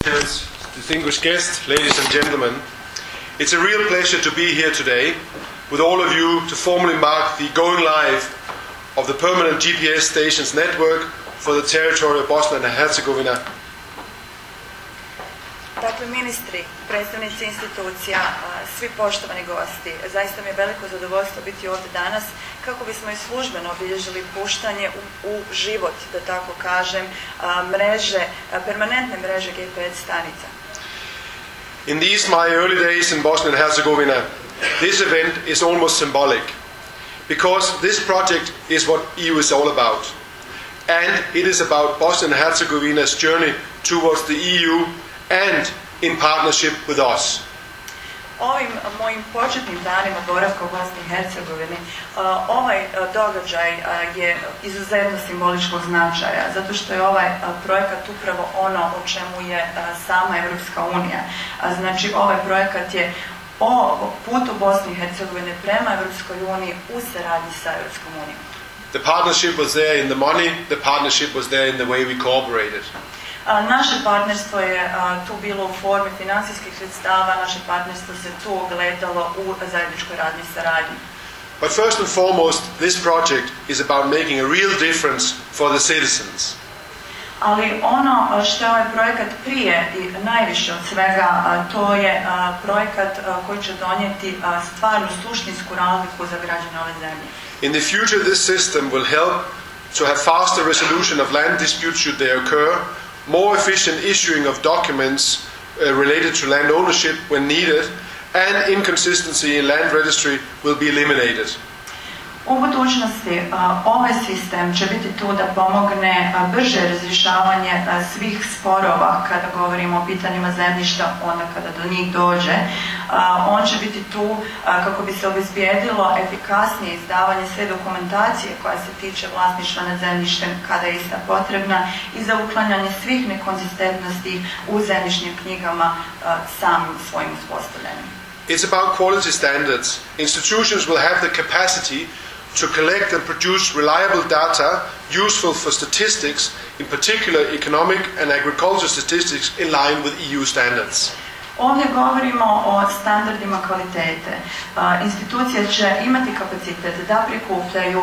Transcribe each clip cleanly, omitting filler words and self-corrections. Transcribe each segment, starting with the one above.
Distinguished guests, ladies and gentlemen, it's a real pleasure to be here today with all of you to formally mark the going live of the permanent GPS stations network for the territory of Bosnia and Herzegovina. Dakle, ministri, predstavnici institucija, svi poštovani gosti, zaista mi je veliko zadovoljstvo biti ovdje danas kako bismo i službeno obilježili puštanje u život, da tako kažem, permanentne mreže GPS stanica. In these my early days in Bosnia and Herzegovina, this event is almost symbolic, because this project is what EU is all about. And it is about Bosnia and Herzegovina's journey towards the EU and in partnership with us. Ovim mojim početnim danima boravka u Bosni i Hercegovini, ovaj događaj je izuzetno simboličkog značaja, zato što je ovaj projekat upravo ono o čemu je sama Europska unija. Znači, ovaj projekat je o putu Bosne i Hercegovine prema Europskoj uniji u saradnji sa Europskom unijom. The partnership was there in the money, the partnership was there in the way we cooperated. Naše partnerstvo je tu bilo u formi financijskih sredstava, naše partnerstvo se tu ogledalo u zajedničkoj radnoj saradnji. But first and foremost, this project is about making a real difference for the citizens. Ali ono što je ovaj projekat prije i najviše od svega, to je projekat koji će donijeti stvarnu suštinsku razliku za građane ove zemlje. In the future, this system will help to have faster resolution of land disputes should they occur, more efficient issuing of documents related to land ownership when needed, and inconsistency in land registry will be eliminated. U budućnosti ovaj sistem će biti tu da pomogne brže razrješavanje svih sporova kada govorimo o pitanjima zemljišta, onda kada do njih dođe. On će biti tu kako bi se obezbijedilo efikasnije izdavanje sve dokumentacije koja se tiče vlasništva nad zemljištem kada je ista potrebna i za uklanjanje svih nekonzistentnosti u zemljišnim knjigama samim svojim uspostavljanjem. It's about quality standards. Institutions will have the capacity to collect and produce reliable data useful for statistics, in particular economic and agricultural statistics in line with EU standards. Ovdje govorimo o standardima kvalitete. Institucije će imati kapacitet da prikupljaju,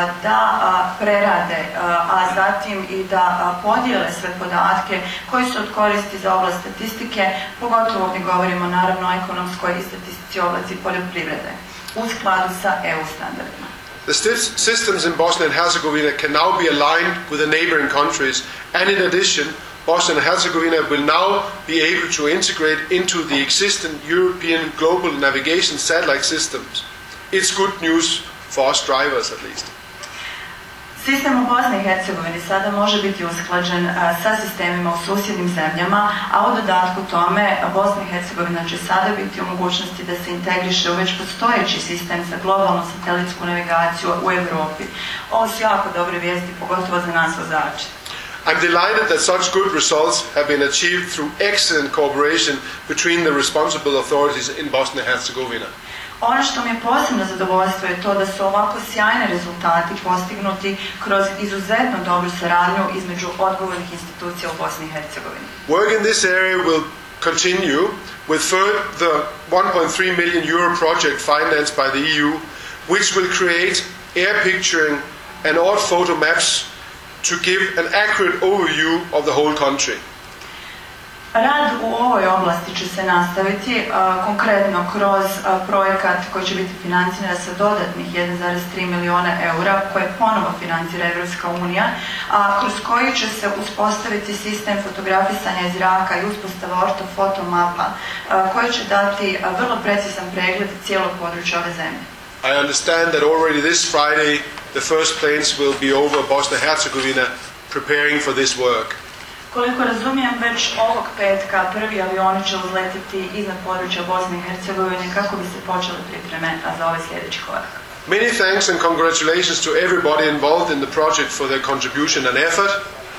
da prerade, a zatim i da podijele sve podatke koji su od koristi za oblast statistike, pogotovo ovdje govorimo naravno o ekonomskoj i statistici oblasti poljoprivrede, u skladu sa EU standardima. The systems in Bosnia and Herzegovina can now be aligned with the neighboring countries, and in addition, Bosnia and Herzegovina will now be able to integrate into the existing European global navigation satellite systems. It's good news for us drivers, at least. Sistem u Bosni i Hercegovini sada može biti usklađen sa sistemima u susjednim zemljama, a u dodatku tome Bosna i Hercegovina će sada biti u mogućnosti da se integriše u već postojeći sistem za globalnu satelitsku navigaciju u Europi. Ovo su jako dobre vijesti, pogotovo za nas vozače. I'm delighted that such good results have been achieved through excellent cooperation between the responsible authorities in Bosnia and Herzegovina. Ono što mi je posebno zadovoljstvo je to da su ovako sjajni rezultati postignuti kroz izuzetno dobru saradnju između odgovornih institucija u Bosni i Hercegovini. Work in this area will continue with further 1.3 million euro project financed by the EU, which will create air picturing and orthophoto maps to give an accurate overview of the whole country. Rad u ovoj oblasti će se nastaviti konkretno kroz projekat koji će biti financiran sa dodatnih 1,3 milijuna eura koje ponovo financira Europska unija, a kroz koji će se uspostaviti sistem fotografisanja iz zraka i uspostava ortofoto mapa koji će dati vrlo precizan pregled cijelog područja ove zemlje. I understand that already this Friday the first planes will be over Bosnia and Herzegovina preparing for this work. Koliko razumijem, već ovog petka prvi avioni će uzletiti iznad područja Bosne i Hercegovine kako bi se počele pripreme za ovaj sljedeći korak. Many thanks and congratulations to everybody involved in the project for their contribution and effort.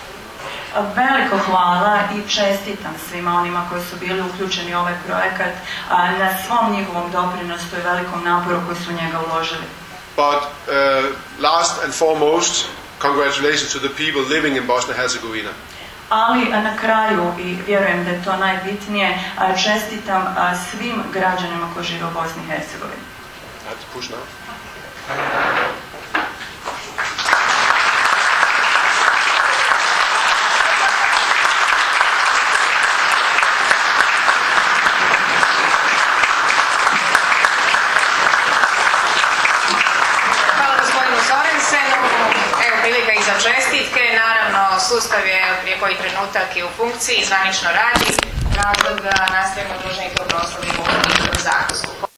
Veliko hvala i čestitam svima onima koji su bili uključeni u ovaj projekat na svom njihovom doprinosu i velikom naporu koji su u njega uložili. But last and foremost, congratulations to the people living in Bosnia and Herzegovina. ali na kraju, i vjerujem da je to najbitnije, čestitam svim građanima koji žive u Bosni i Hercegovini. Prilika i za čestitke. Naravno, sustav je prije koji trenutak i u funkciji, zvanično radi. Razlog da nastavimo dužnika u proslavimo u zakonsku.